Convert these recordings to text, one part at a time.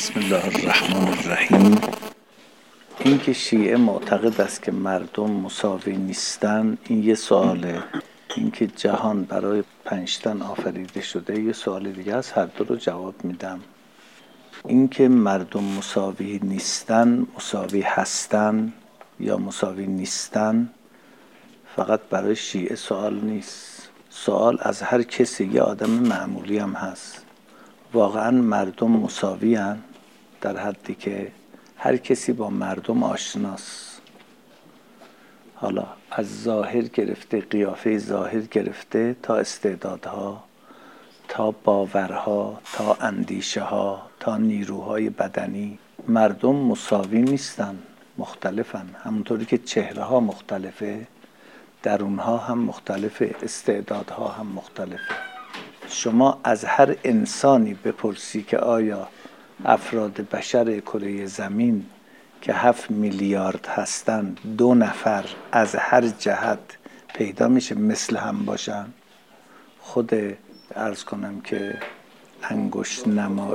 بسم الله الرحمن الرحیم. اینکه شیعه معتقد است که مردم مساوی نیستن، این یه سواله. اینکه جهان برای 5 تن آفریده شده یه سوال دیگه است. هر دو رو جواب میدم. اینکه مردم مساوی نیستن، مساوی هستن یا مساوی نیستن، فقط برای شیعه سوال نیست. سوال از هر کسی، یه آدم معمولی هم هست. واقعا مردم مساوی هن؟ در حدی که هر کسی با مردم آشناست. حالا از ظاهر گرفته، قیافه ظاهر گرفته، تا استعدادها، تا باورها، تا اندیشه ها، تا نیروهای بدنی. مردم مساوی نیستن، مختلفن. همونطوری که چهره ها مختلفه، درونها هم مختلفه، استعدادها هم مختلفه. شما از هر انسانی بپرسی که آیا افراد بشر کره زمین که 7 میلیارد هستن 2 نفر از هر جهت پیدا میشه مثل هم باشن؟ خود عرض کنم که انگشت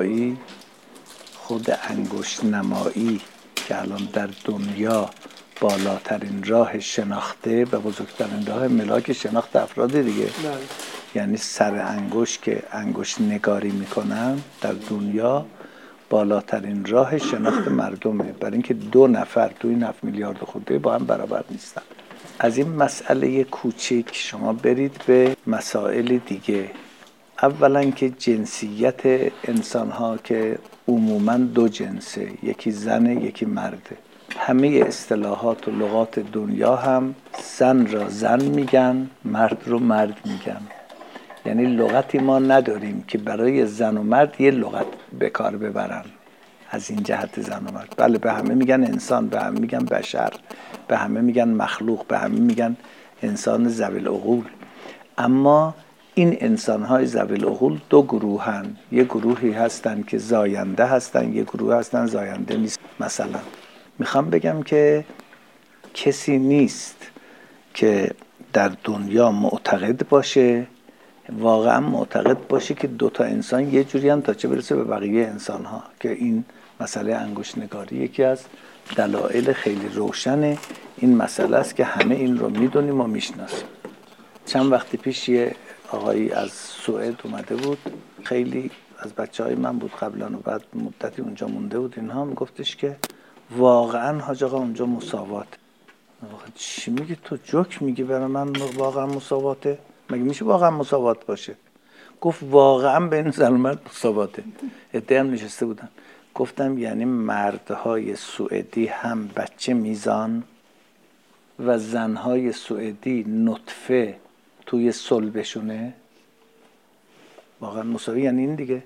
نمایی که الان در دنیا بالاترین راه شناخته و بزرگترین راه ملاک شناخت افراد دیگه، یعنی سر انگشت که انگشت نگاری میکنن در دنیا بالاترین راه شناخت مردمه، برای اینکه 2 نفر تو این 7 میلیارد خورده با هم برابر نیستن. از این مسئله کوچک شما برید به مسائل دیگه. اولا که جنسیت انسان ها که عموما 2 جنسه، یکی زنه یکی مرده. همه اصطلاحات و لغات دنیا هم زن را زن میگن، مرد رو مرد میگن. یعنی لغتی ما نداریم که برای زن و مرد یه لغت به کار ببرن. از این جهت زن و مرد، بله، به همه میگن انسان، به همه میگن بشر، به همه میگن مخلوق، به همه میگن انسان ذوی العقول. اما این انسان‌های ذوی العقول 2 گروهن. یه گروهی هستن که زاینده هستن، یه گروه هستن زاینده نیست. مثلا میخوام بگم که کسی نیست که در دنیا معتقد باشه، واقعا معتقد باشه که 2 تا انسان یه جوری هم تا چه برسه به بقیه انسان‌ها. که این مسئله انگشت نگاری یکی از دلایل خیلی روشن این مسئله است که همه این رو میدونیم و میشناسیم. چند وقت پیش یه آقایی از سوئد اومده بود، خیلی از بچه‌های من بود قبلا و بعد مدتی اونجا مونده بود. اینها میگفتش که واقعا حاج آقا اونجا مساوات. چی میگی تو؟ جوک میگی برای من واقعا مساواته؟ مگه میشه واقعا مساوات باشه؟ گفت واقعا بین زن و مرد مساواته. عده هم نشسته بودن. گفتم یعنی مردهای سوئدی هم بچه میزان و زنهای سوئدی نطفه توی صلبشونه؟ واقعا مساوی یعنی این دیگه.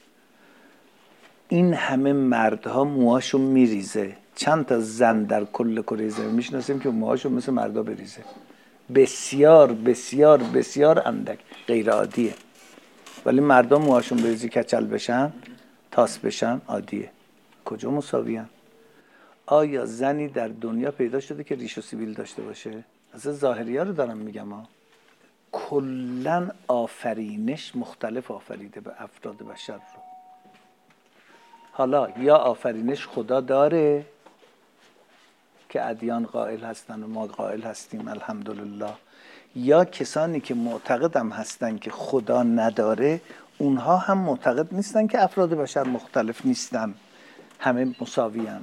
این همه مردها موهاشون میریزه. چند تا زن در کل کره زمین میشناسیم که موهاشون مثل مردا بریزه؟ بسیار بسیار بسیار اندک، غیر عادیه. ولی مردم موهاشون بریزی، کچل بشن، تاس بشن، عادیه. کجا مساویان؟ آیا زنی در دنیا پیدا شده که ریش و سیبیل داشته باشه؟ اصلا ظاهریه رو دارم میگم ها. کلن آفرینش مختلف آفریده به افراد بشر رو. حالا یا آفرینش خدا داره که ادیان قائل هستن و ما قائل هستیم الحمدلله، یا کسانی که معتقدم هستن که خدا نداره اونها هم معتقد نیستن که افراد بشر مختلف نیستن، همه مساویان.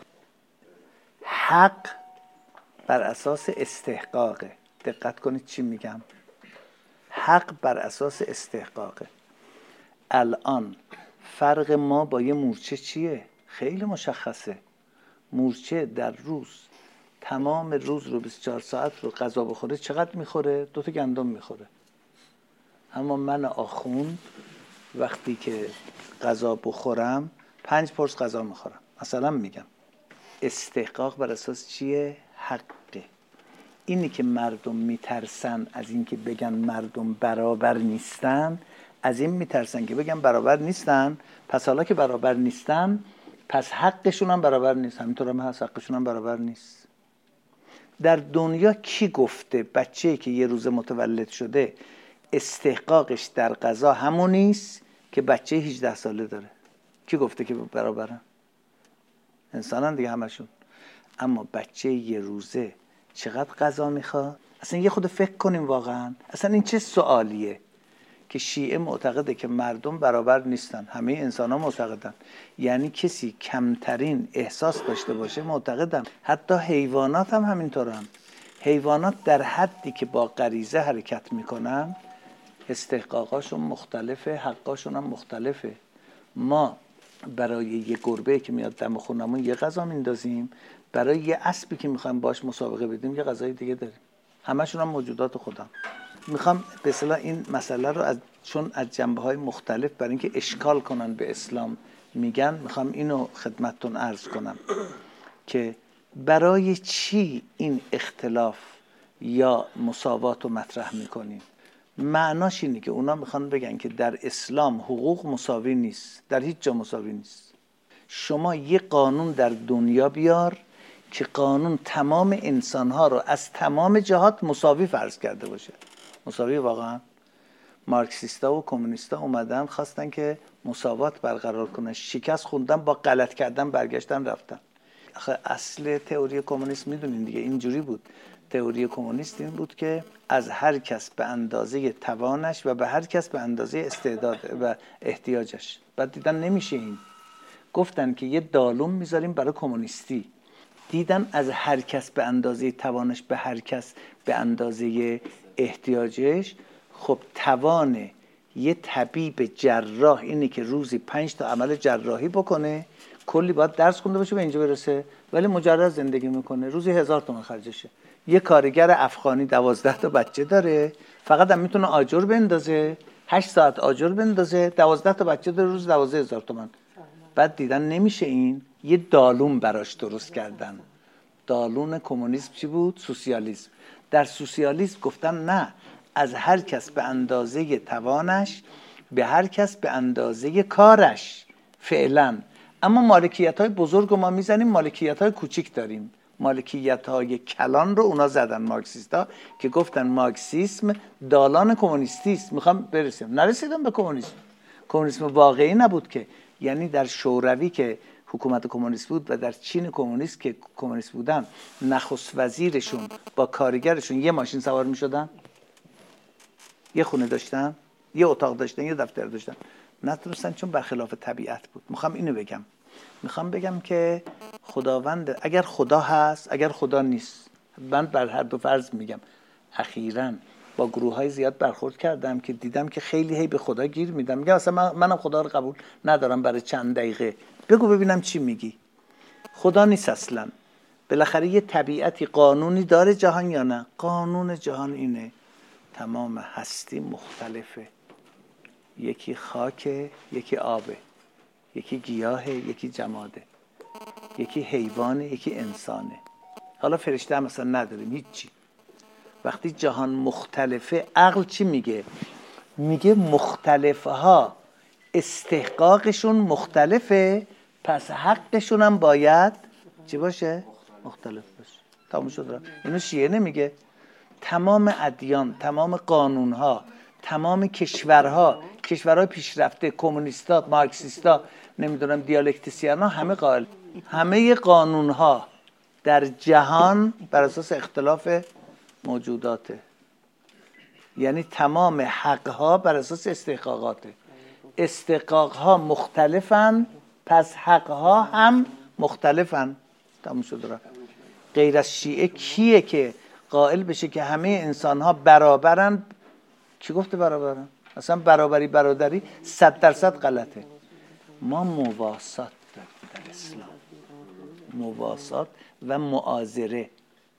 حق بر اساس استحقاقه. دقت کنید چی میگم. حق بر اساس استحقاقه. الان فرق ما با یه مورچه چیه؟ خیلی مشخصه. مورچه در روز تمام روز رو 24 ساعت رو غذا بخوره چقدر میخوره؟ 2 تا گندم میخوره. اما من آخوند وقتی که غذا بخورم 5 پرس غذا میخورم. مثلا میگم استحقاق بر اساس چیه؟ حقه. اینی که مردم میترسن از این که بگن مردم برابر نیستن، از این میترسن که بگن برابر نیستن، پس حالا که برابر نیستن پس حقشون هم برابر نیست. همینطور هم هست، حقشون هم برابر نیست. در دنیا کی گفته بچه‌ای که یه روز متولد شده استحقاقش در غذا همون نیست که بچه 18 ساله داره؟ کی گفته که برابرن؟ انسانن دیگه همشون. اما بچه یه روزه چقدر غذا میخواد؟ اصلا یه خود فکر کنیم واقعا اصلا این چه سوالیه که شیعه معتقده که مردم برابر نیستن، همه انسان ها معتقدن. یعنی کسی کمترین احساس داشته باشه معتقدن. حتی حیوانات هم همینطورن. حیوانات در حدی که با غریزه حرکت میکنن استحقاقاشون مختلفه، حقاشون هم مختلفه. ما برای یه گربه که میاد دم خونمون یه غذا میندازیم، برای یه اسبی که میخوایم باش مسابقه بدیم یه غذای دیگه داریم. همشون هم موجودات خودم. میخوام به اصطلاح این مسئله رو چون از جنبه‌های مختلف برای اینکه اشکال کنن به اسلام میگن، میخوام اینو خدمتتون عرض کنم که برای چی این اختلاف یا مساوات رو مطرح میکنیم. معناش اینه که اونا میخوان بگن که در اسلام حقوق مساوی نیست، در هیچ جا مساوی نیست. شما یه قانون در دنیا بیار که قانون تمام انسانها رو از تمام جهات مساوی فرض کرده باشه. مساوی واقعا. مارکسیستا و کمونیستا اومدن خواستن که مساوات برقرار کنن، شکست خوندن، با غلط کردن برگشتن رفتن. آخه اصل تئوری کمونیست میدونین دیگه اینجوری بود. تئوری کمونیست این بود که از هر کس به اندازه توانش و به هر کس به اندازه استعداد و احتیاجش. بعد دیدن نمیشه این. گفتن که یه دالون میذاریم برای کمونیستی. دیدن از هر کس به اندازه توانش به هر کس به اندازه احتیاجش. خب توان یه طبیب جراح اینه که روزی 5 تا عمل جراحی بکنه، کلی باید درس خونده باشه به اینجا برسه، ولی مجرد زندگی میکنه، روزی 1000 تومان خرجشه. یه کارگر افغانی 12 تا بچه داره، فقط هم میتونه آجر بندازه، 8 ساعت آجر بندازه، 12 تا بچه داره، روز 12000 تومان. بعد دیدن نمیشه این، یه دالون براش درست کردن. دالون کمونیسم چی بود؟ سوسیالیسم. در سوسیالیسم گفتن نه، از هر کس به اندازه توانش، به هر کس به اندازه کارش فعلا. اما مالکیت‌های بزرگ رو ما میزنیم، مالکیت‌های کوچیک داریم. مالکیت‌های کلان رو اونا زدن مارکسیستا که گفتن مارکسیسم دالان کمونیستی است. میخوام برسیم، نرسیدم به کمونیسم. کمونیسم واقعی نبود که، یعنی در شوروی که حکومت کمونیست بود و در چین کمونیست که کمونیست بودن، نخست وزیرشون با کارگرشون یه ماشین سوار میشدن، یه خونه داشتن، یه اتاق داشتن، یه دفتر داشتن. نتونستن چون برخلاف طبیعت بود. میخوام اینو بگم. میخوام بگم که خداوند، اگر خدا هست، اگر خدا نیست، من بر هر دو فرض میگم. اخیراً با گروه‌های زیاد برخورد کردم که دیدم که خیلی هی به خدا گیر میدم. میگم اصلا منم خدا رو قبول ندارم برای چند دقیقه. بگو ببینم چی میگی. خدا نیست اصلا. بالاخره یه طبیعتی، قانونی داره جهان یا نه؟ قانون جهان اینه تمام هستی مختلفه. یکی خاکه، یکی آبه، یکی گیاهه، یکی جماده، یکی حیوانه، یکی انسانه. حالا فرشته هم مثلا نداریم هیچی. وقتی جهان مختلفه، عقل چی میگه؟ میگه مختلفها استحقاقشون مختلفه، پس حقشون هم باید چی باشه؟ مختلف باشه. تموم شد. اینو شیعه نمیگه. تمام ادیان، تمام قانونها، تمام کشورهای پیشرفته، کمونیستا، مارکسیستا، نمیدونم دیالکتیسیانا، همه قائل، همه قانونها در جهان بر اساس اختلاف موجوداته. یعنی تمام حقها بر اساس استحقاقاته. استحقاقها مختلفن، پس حقها هم مختلفن. تموم شد. غیر از شیعه کیه که قائل بشه که همه انسان‌ها برابرن؟ کی گفته برابرن؟ اصلا برابری برادری 100% غلطه. ما مواسات داریم در اسلام، مواسات و معاذره.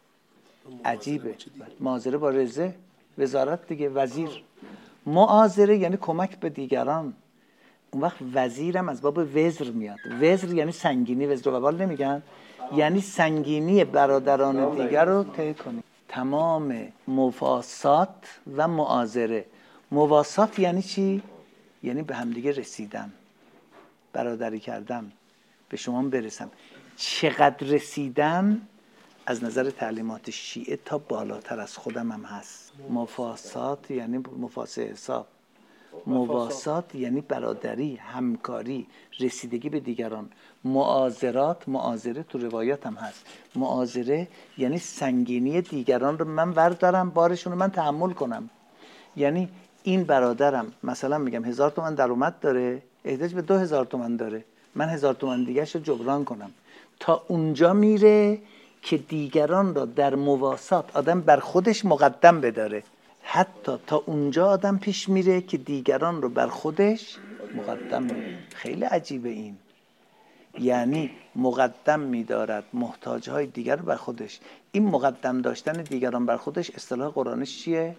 عجیبه. معاذره با رزه، وزارت دیگه، وزیر. معاذره یعنی کمک به دیگران. اون وقت وزیرم از باب وزر میاد. وزر یعنی سنگینی، وزر و وبال نمیگن، یعنی سنگینی برادران دیگر رو طی کنی. تمام مواسات و معاذره. مواسات یعنی چی؟ یعنی به همدیگه رسیدن، برادری کردن، به شما برسم. چقدر رسیدن از نظر تعلیمات شیعه تا بالاتر از خودم هم هست. مفاسات یعنی مفاسه حساب. مواسات یعنی برادری، همکاری، رسیدگی به دیگران. معاذرات، معاذره تو روایات هم هست، معاذره یعنی سنگینی دیگران رو من بردارم، بارشون رو من تحمل کنم. یعنی این برادرم مثلا میگم 1000 تومان درآمد داره، احتیاج به 2000 تومان داره، من 1000 تومان دیگه‌ش رو جبران کنم. تا اونجا میره که دیگران را در مواسات آدم بر خودش مقدم بداره. حتی تا اونجا آدم پیش میره که دیگران رو بر خودش مقدم میده. خیلی عجیبه این. یعنی مقدم میدارد محتاجهای دیگر رو بر خودش. این مقدم داشتن دیگران بر خودش اصطلاح قرآنش چیه؟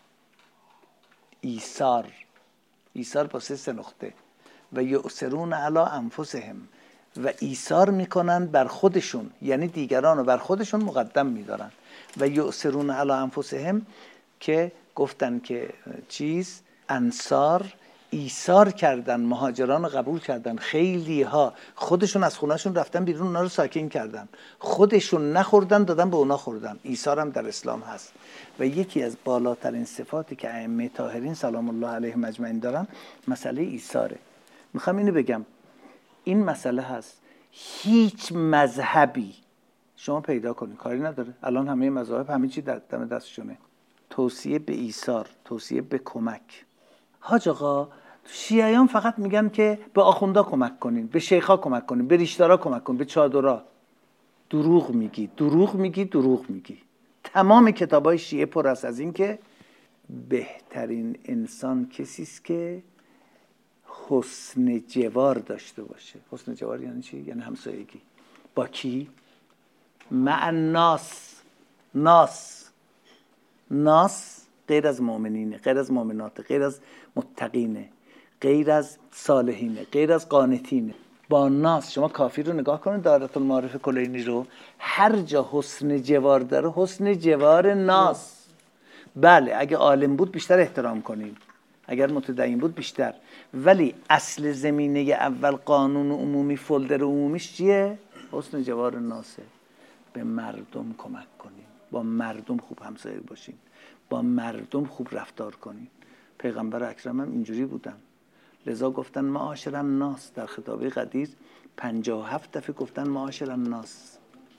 ایثار. ایثار با 3 نقطه. و یؤثرون علی انفسهم، و ایثار میکنن بر خودشون، یعنی دیگران رو بر خودشون مقدم میدارن. و یؤثرون علی انفسهم که گفتن که انصار ایثار کردن، مهاجران رو قبول کردن. خیلی ها خودشون از خونهشون رفتن بیرون، اونا رو ساکن کردن، خودشون نخوردن دادن به اونا خوردن. ایثار هم در اسلام هست. و یکی از بالاترین صفاتی که ائمه طاهرین سلام الله علیهم اجمعین دارن مسئله ایثاره. میخوام اینو بگم، این مسئله هست هیچ مذهبی شما پیدا کنید کاری نداره، الان همه مذاهب همه چی در دم دستشونه، توصیه به ایثار، توصیه به کمک. حاج آقا شیعیان فقط میگن که به آخوندا کمک کنین، به شیخا کمک کنین، به ریشدارا کمک کنین، به چادرا. دروغ میگی، دروغ میگی، دروغ میگی. تمام کتابای شیعه پر است از این که بهترین انسان کسی است که حسن جوار داشته باشه. حسن جوار یعنی چی؟ یعنی همسایگی. با کی؟ مع الناس. ناس غیر از مؤمنینه، غیر از مؤمنات، غیر از متقینه، غیر از صالحینه، غیر از قانتینه. با ناس. شما کافی رو نگاه کنید، دایره المعارف کلینی رو، هر جا حسن جوار داره حسن جوار ناس. بله اگه عالم بود بیشتر احترام کنیم، اگر متدین بود بیشتر، ولی اصل زمینه اول قانون عمومی، فولدر عمومیش چیه؟ حسن جوار ناسه. به مردم کمک کنیم، با مردم خوب همسایه باشیم، با مردم خوب رفتار کنیم. پیغمبر اکرم هم اینجوری بودن، لذا گفتن معاشر الناس. در خطابه قدیر 57 دفعه گفتن معاشر الناس.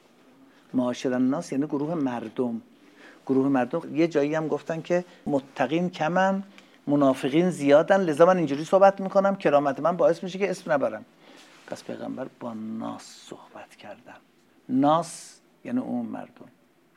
معاشر الناس یعنی گروه مردم. گروه مردم. یه جایی هم گفتن که متقین کمن منافقین زیادن، لذا من اینجوری صحبت میکنم کرامت من باعث میشه که اسم نبرم. پس پیغمبر با ناس صحبت کردن. ناس یعنی اون مردم.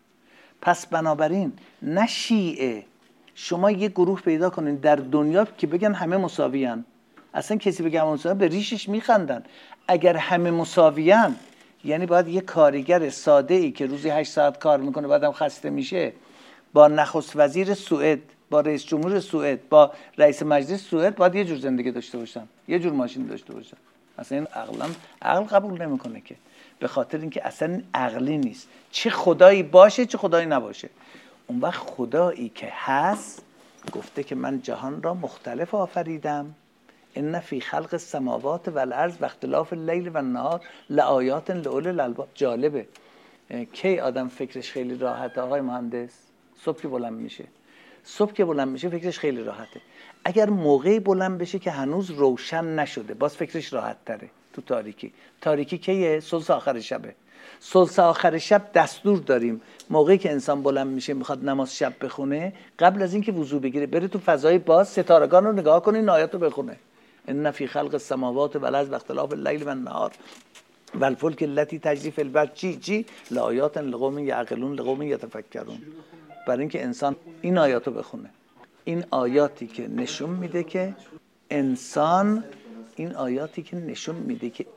پس بنابراین نه شیعه شما یه گروه پیدا کنین در دنیا که بگن همه مساویان. اصلا کسی بگه همه مساویان به ریشش میخندن. اگر همه مساویان یعنی باید یه کارگر ساده ای که روزی 8 ساعت کار میکنه بعدم خسته میشه با نخست وزیر سوئد، با رئیس جمهور سوئد، با رئیس مجلس سوئد باید یه جور زندگی داشته باشن، یه جور ماشین داشته باشن. اصلا این عقل قبول نمیکنه که، به خاطر اینکه اصلا عقلی نیست. چه خدایی باشه چه خدایی نباشه. اون وقت خدایی که هست گفته که من جهان را مختلف آفریدم، ان فی خلق السماوات و الارض و اختلاف اللیل و النهار لآیات لأولی الالباب. جالبه کی آدم فکرش خیلی راحته آقای مهندس؟ صبح که بلند میشه. صبح که بلند میشه فکرش خیلی راحته. اگر موقعی بلند بشه که هنوز روشن نشده باز فکرش راحت تره. تو تاریکی کیه؟ ثلث آخر شبه. ثلث آخر شب دستور داریم موقعی که انسان بلند میشه میخواد نماز شب بخونه، قبل از اینکه وضو بگیره بره تو فضای باز ستارگان رو نگاه کنه، این آیات رو بخونه. ان فی خلق السماوات و الارض و اختلاف اللیل و النهار و الفلک التي تجری فی البحر چی لآیات لقوم یعقلون لقوم یتفکرون. برای اینکه انسان این آیات رو بخونه. این آیاتی که نشون میده که انسان، این آیاتی که نشون میده که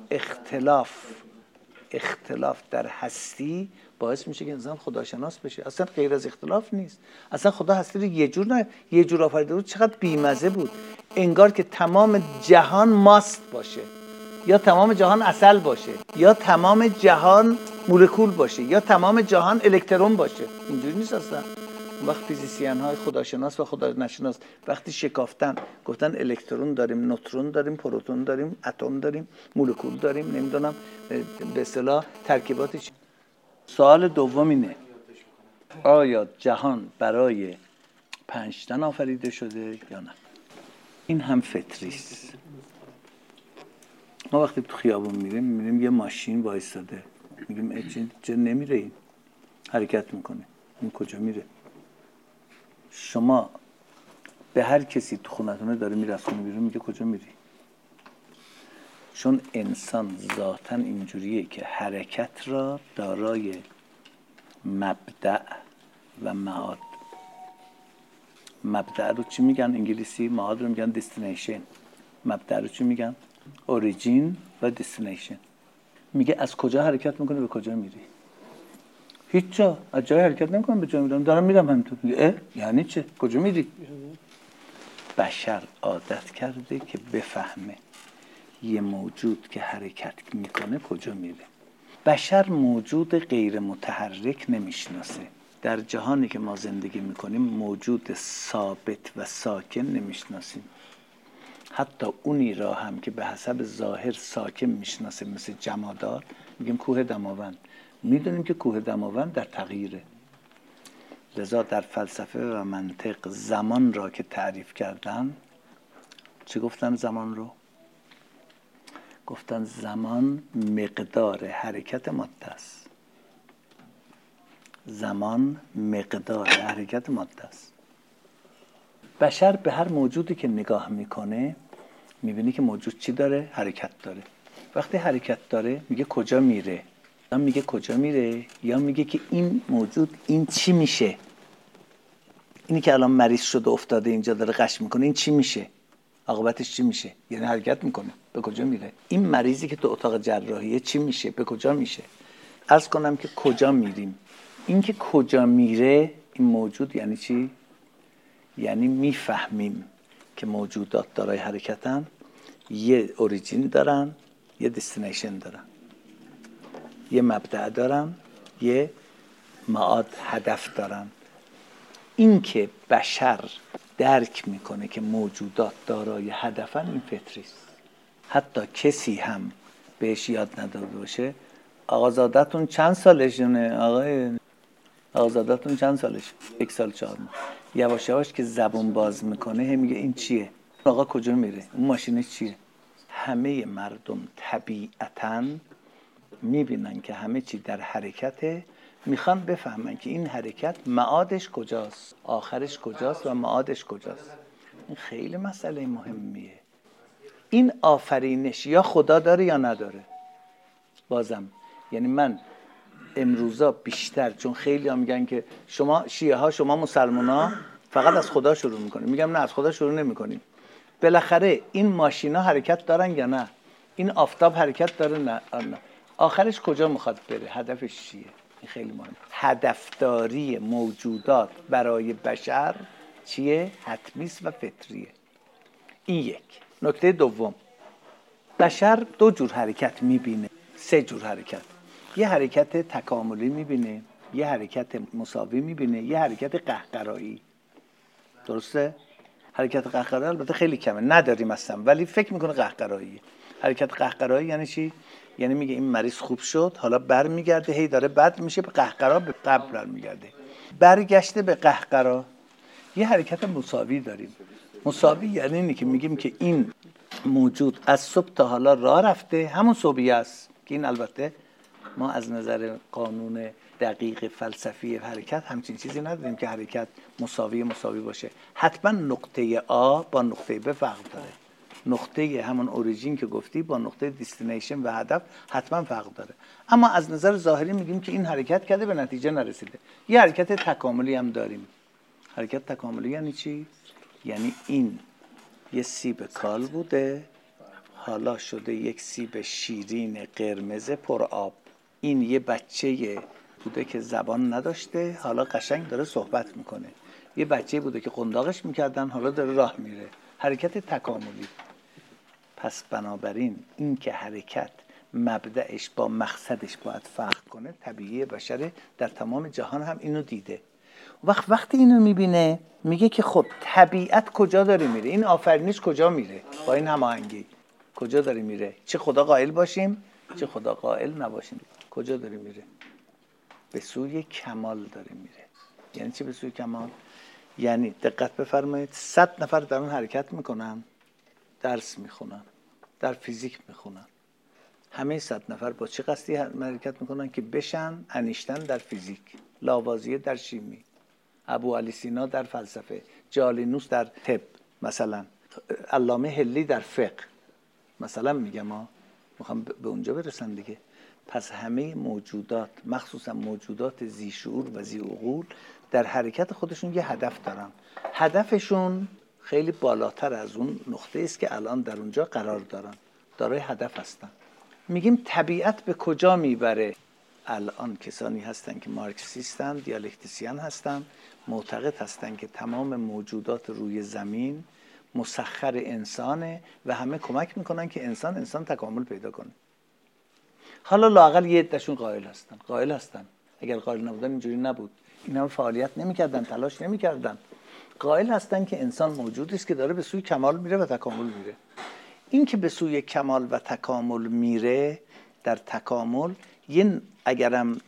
اختلاف در هستی باعث میشه که انسان خداشناس بشه. اصلا غیر از اختلاف نیست. اصلا خدا هستی رو یه جور آفریده بود. چقدر بیمزه بود. انگار که تمام جهان ماست باشه، یا تمام جهان عسل باشه، یا تمام جهان مولکول باشه، یا تمام جهان الکترون باشه. اینجوری نیست اصلا. وقت فیزیسین های خداشناس و خدا نشناس وقتی شکافتن گفتن الکترون داریم، نوترون داریم، پروتون داریم، اتم داریم، مولکول داریم، نمیدونم به اصطلاح ترکیباتش. سوال دوم اینه آیا جهان برای 5 تن آفریده شده یا نه؟ این هم فطریست. ما وقتی تو خیابون میریم یه ماشین وایستاده، میگیم چه نمیره، این حرکت میکنه، این کجا میره؟ شما به هر کسی تو خونتونه داره میره از خونه بیرون، میگه کجا میری؟ چون انسان ذاتاً اینجوریه که حرکت را دارای مبدأ و معاد. مبدأ رو چی میگن انگلیسی؟ معاد رو میگن destination. مبدأ رو چی میگن؟ origin و destination. میگه از کجا حرکت میکنی به کجا میری؟ هیچ جا. از جای حرکت نمیکنم به جا میرم، دارم میرم همینطور. میگه یعنی چه؟ کجا میری؟ بشر عادت کرده که بفهمه یه موجود که حرکت میکنه کجا میره. بشر موجود غیر متحرک نمیشناسه. در جهانی که ما زندگی میکنیم موجود ثابت و ساکن نمیشناسیم. حتی اونی را هم که به حسب ظاهر ساکن میشناسه مثل جمادات، میگیم کوه دماوند. میدونیم که کوه دماوند در تغییره. لذا در فلسفه و منطق زمان را که تعریف کردن، چه گفتن زمان رو؟ گفتن زمان مقدار حرکت ماده است. زمان مقدار حرکت ماده است. بشر به هر موجودی که نگاه میکنه میبینی که موجود چی داره؟ حرکت داره. وقتی حرکت داره میگه کجا میره؟ یا میگه کجا میره یا میگه که این موجود این چی میشه؟ اینی که الان مریض شده افتاده اینجا داره غش میکنه، این چی میشه؟ عاقبتش چی میشه؟ یعنی حرکت میکنه، به کجا میره؟ این مریضی که تو اتاق جراحیه چی میشه؟ به کجا میشه؟ عرض کنم که کجا میریم. این که کجا میره این موجود یعنی چی؟ یعنی میفهمیم که موجودات دارای حرکتن، یه اوریجین دارن، یه دستینیشن دارن، یه مبدأ دارن، یه معاد هدف دارن. این که بشر درک میکنه که موجودات دارای هدفن این فطریست. حتی کسی هم بهش یاد نداده باشه آقازادتون چند سالشونه؟ آقازادتون چند سالشه؟ 1 سال 4 ماه. یواش یواش که زبون باز میکنه میگه این چیه؟ آقا کجا میره؟ اون ماشینش چیه؟ همه مردم طبیعتاً میبینن که همه چی در حرکته، میخوان بفهمن که این حرکت معادش کجاست، آخرش کجاست و معادش کجاست. این خیلی مسئله مهمیه. این آفرینش یا خدا داره یا نداره. بازم یعنی من امروزا بیشتر، چون خیلی ها میگن که شما شیعه ها، شما مسلمان ها فقط از خدا شروع میکنیم. میگم نه، از خدا شروع نمیکنیم. بالاخره این ماشینا حرکت دارن یا نه؟ این آفتاب حرکت داره نه؟ آخرش کجا میخواد بره؟ هدفش چیه؟ این خیلی مهمه. هدفداری موجودات برای بشر چیه؟ حتمیست و فطریه. این یک. نکته دوم، بشر 2 جور حرکت میبینه، 3 جور حرکت. یه حرکت تکاملی میبینه، یه حرکت مساوی میبینه، یه حرکت قهقرایی. درسته؟ حرکت قهقرایی البته خیلی کمه، نداریم اصلا، ولی فکر میکنه قهقرایی. حرکت قهقرایی یعنی چی؟ یعنی میگه این مریض خوب شد، حالا برمیگرده هی داره بد میشه، به قهقرا، به قبل برمیگرده. برگشته به قهقرا. یه حرکت مساوی داریم. مساوی یعنی اینه که میگیم که این موجود از صبح تا حالا راه رفته، همون صبحیه است که این البته ما از نظر قانون دقیق فلسفی حرکت همچین چیزی نداریم که حرکت مساوی باشه. حتما نقطه آ با نقطه ب فرق داره. نقطه همون اوریجین که گفتی با نقطه دستینیشن و هدف حتما فرق داره. اما از نظر ظاهری میگیم که این حرکت کرده به نتیجه نرسیده. یه حرکت تکاملی هم داریم. حرکت تکاملی یعنی چی؟ یعنی این یه سیب کال بوده، حالا شده یک سیب شیرین قرمز پر آب. این یه بچه بوده که زبان نداشته، حالا قشنگ داره صحبت میکنه. یه بچه بوده که قنداقش میکردن، حالا داره راه میره. حرکت تکاملی. پس بنابراین این که حرکت مبدأش با مقصدش باید فرق کنه، طبیعی بشره، در تمام جهان هم اینو دیده. وقتی اینو میبینه میگه که خب طبیعت کجا داره میره؟ این آفرینش کجا میره؟ با این هماهنگی کجا داره میره؟ چه خدا قائل باشیم چه خدا قائل نباشیم، کجا داره میره؟ به سوی کمال داره میره. یعنی چی به سوی کمال؟ یعنی دقت بفرمایید 100 نفر دارن حرکت میکنن، درس میخونن، در فیزیک میخونن، همه 100 نفر با چه قصدی حرکت میکنن که بشن انیشتن در فیزیک، لاوازیه در شیمی، ابو علی سینا در فلسفه، جالینوس در طب، مثلا علامه هلی در فقه، مثلا میگم میخوام به اونجا برسن دیگه. پس همه موجودات، مخصوصا موجودات ذی شعور و ذی عقول، در حرکت خودشون یه هدف دارن. هدفشون خیلی بالاتر از اون نقطه است که الان در اونجا قرار دارن، دارای هدف هستن. میگیم طبیعت به کجا میبره؟ الان کسانی هستن که مارکسیستن، دیالکتیسیان هستن، معتقد هستن که تمام موجودات روی زمین مسخر انسانه و همه کمک میکنن که انسان تکامل پیدا کنه. حالا لااقل یه عده‌شون قائل هستن. اگر قائل نبودن اینجوری نبود، اینا فعالیت نمیکردن، تلاش نمیکردن. قائل هستن که انسان موجودی است که داره به سوی کمال میره و تکامل میره. این که به سوی کمال و تکامل میره، در تکامل یه اگرم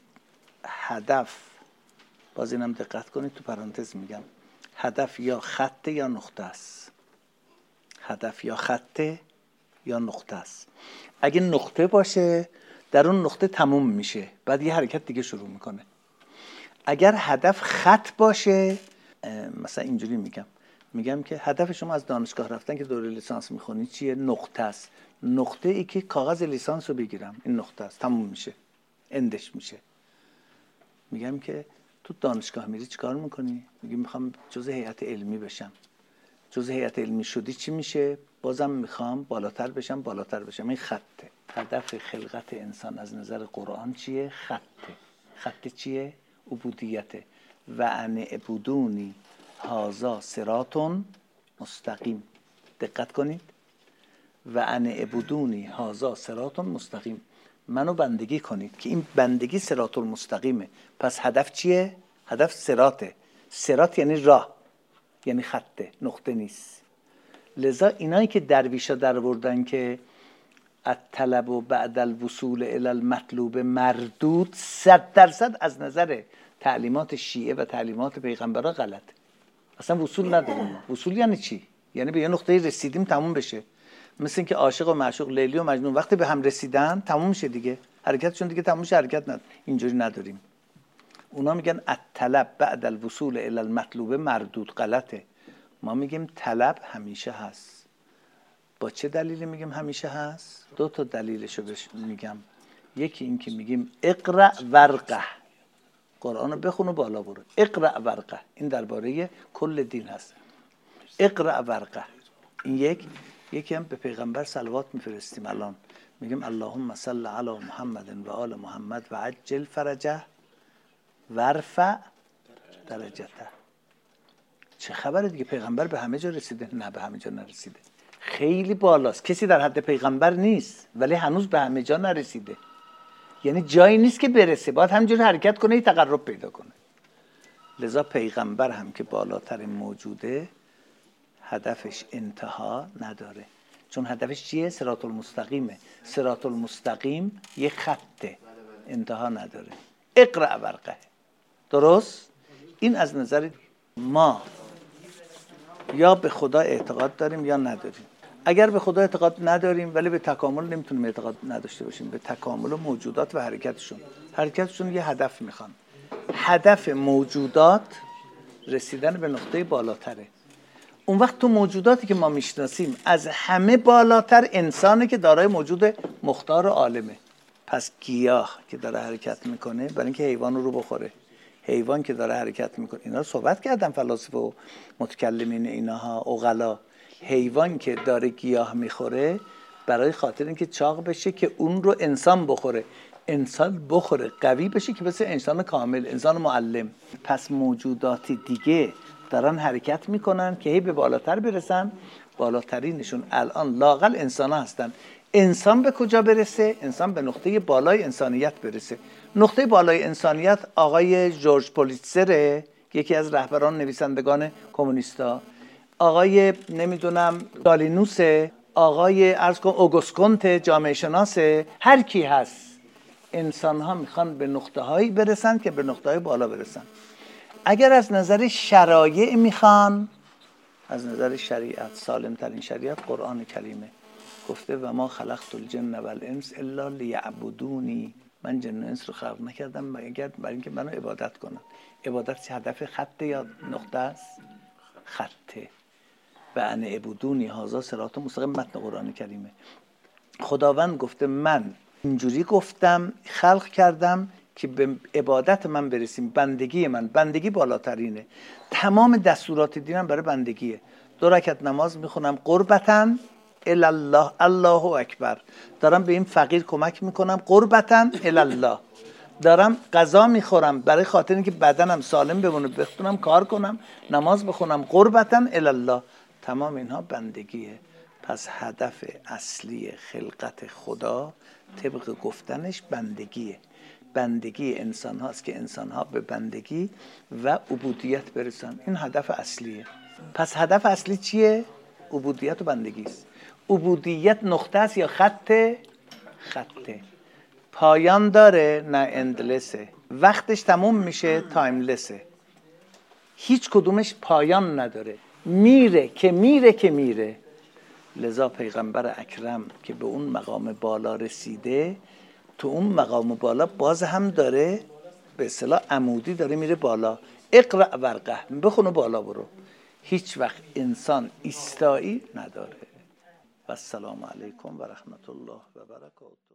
هدف، باز اینم دقت کنید تو پرانتز میگم، هدف یا خطه یا نقطه است. هدف یا خطه یا نقطه است. اگه نقطه باشه در اون نقطه تموم میشه، بعد یه حرکت دیگه شروع میکنه. اگر هدف خط باشه، مثلا اینجوری میگم که هدف شما از دانشگاه رفتن که دوره لیسانس میخونی چیه؟ نقطه است. نقطه ای که کاغذ لیسانس رو بگیرم، این نقطه است، تموم میشه، اندش میشه. میگم که تو دانشگاه میری چیکار میکنی؟ میگم میخوام جزء هیئت علمی بشم. جزء هیئت علمی شدی چی میشه؟ بازم میخوام بالاتر بشم. این خطه. هدف خلقت انسان از نظر قرآن چیه؟ خطه چیه؟ عبودیته. و ان اعبدونی هذا صراط مستقیم. دقت کنید، و ان اعبدونی هذا صراط مستقیم، منو بندگی کنید که این بندگی صراط المستقیمه. پس هدف چیه؟ هدف صراطه. صراط یعنی راه، یعنی خطه، نقطه نیست. لذا اینایی که درویشا در بردن که الطلب و بعد الوصول الی المطلوب مردود، 100% از نظر تعلیمات شیعه و تعلیمات پیغمبرها غلط. اصلا وصول نداریم. وصول یعنی چی؟ یعنی به یه نقطه رسیدیم تموم بشه. مثل اینکه عاشق و معشوق، لیلی و مجنون وقتی به هم رسیدن تموم میشه دیگه، حرکتشون دیگه تموم میشه، حرکت نداره. اینجوری نداریم. اونا میگن الطلب بعد الوصول الی المطلوب مردود، غلطه. ما میگیم طلب همیشه هست. با چه دلیلی میگیم همیشه هست؟ 2 تا دلیلشو میگم. یکی این که میگیم اقرأ ورقه، قرآن رو بخون و بالا برو. اقرأ ورقه، این درباره کل دین هست. اقرأ ورقه، این یکی هم به پیغمبر صلوات میفرستیم. الان میگیم اللهم صل علی محمد و آل محمد و عجل فرجه ورفع درجته. چه خبره دیگه؟ پیغمبر به همه جا رسیده؟ نه، به همه جا نرسیده. خیلی بالاست. کسی در حد پیغمبر نیست ولی هنوز به همه جا نرسیده. یعنی جایی نیست که برسه، باید همینجور حرکت کنه، یه تقرب پیدا کنه. لذا پیغمبر هم که بالاترین موجوده، هدفش انتها نداره. چون هدفش چیه؟ صراط المستقیمه. صراط المستقیم یه خطه، انتها نداره. اقرأ ورقه. درست؟ این از نظر ما یا به خدا اعتقاد داریم یا نداریم. اگر به خدا اعتقاد نداریم ولی به تکامل نمیتونیم اعتقاد نداشته باشیم. به تکامل موجودات و حرکتشون یه هدف میخوان. هدف موجودات رسیدن به نقطه بالاتره. اون وقت تو موجوداتی که ما میشناسیم از همه بالاتر انسانه که دارای موجود مختار و عالمه. پس گیاه که داره حرکت میکنه برای اینکه حیوان رو بخوره، حیوان که داره حرکت میکنه، اینا رو صحبت کردن فلاسفه و متکلمین، اینها عقلا. حیوان که داره گیاه میخوره برای خاطر اینکه چاق بشه که اون رو انسان بخوره، انسان بخوره قوی بشه که مثل انسان کامل، انسان معلم. پس موجودات دیگه دارن حرکت میکنن که هی به بالاتر برسن. بالاترینشون الان لااقل انسان ها هستن. انسان به کجا برسه؟ انسان به نقطه بالای انسانیت برسه. نقطه بالای انسانیت آقای جورج پولیتزر، یکی از رهبران نویسندگان کمونیستا، آقای نمیدونم جالینوس، آقای اوگوست کنت جامعه شناس، هر کی هست. انسان ها میخوان به نقطه هایی برسن که به نقطه های بالا برسن. اگر از نظر شرایع میخوان، از نظر شریعت سالم ترین شریعت قرآن کریمه. گفته و ما خلقت الجن و الانس الا لیعبدونی، من جن و انس رو خلق نکردم مگر برای اینکه منو عبادت کنن. عبادت هدف خطه یا نقطه است؟ خطه. و ان عبدونی هذا صراط مستقیم، متن قرآن کریمه. خداوند گفته من اینجوری گفتم خلق کردم که به عبادت من برسیم، بندگی من، بندگی بالاترینه. تمام دستورات دینم برای بندگیه. 2 رکعت نماز میخونم قربتن الی الله، الله اکبر. دارم به این فقیر کمک میکنم قربتن الی الله. دارم غذا میخورم برای خاطر اینکه بدنم سالم بمونه، بتونم کار کنم، نماز بخونم قربتن الی الله. تمام اینها بندگیه. پس هدف اصلی خلقت خدا طبق گفتنش بندگیه. بندگی انسان هاست که انسان ها به بندگی و عبودیت برسن. این هدف اصلیه. پس هدف اصلی چیه؟ عبودیت و بندگی است. عبودیت نقطه است یا خطه؟ خطه. پایان داره؟ نه اندلسه. وقتش تموم میشه؟ تایملسه. هیچ کدومش پایان نداره. میره که میره که میره. لذا پیغمبر اکرم که به اون مقام بالا رسیده، تو اون مقام بالا باز هم داره به اصطلاح عمودی داره میره بالا. اقرأ ورقه، بخونه بالا برو. هیچ وقت انسان ایستایی نداره. و السلام علیکم و رحمت الله و برکاته.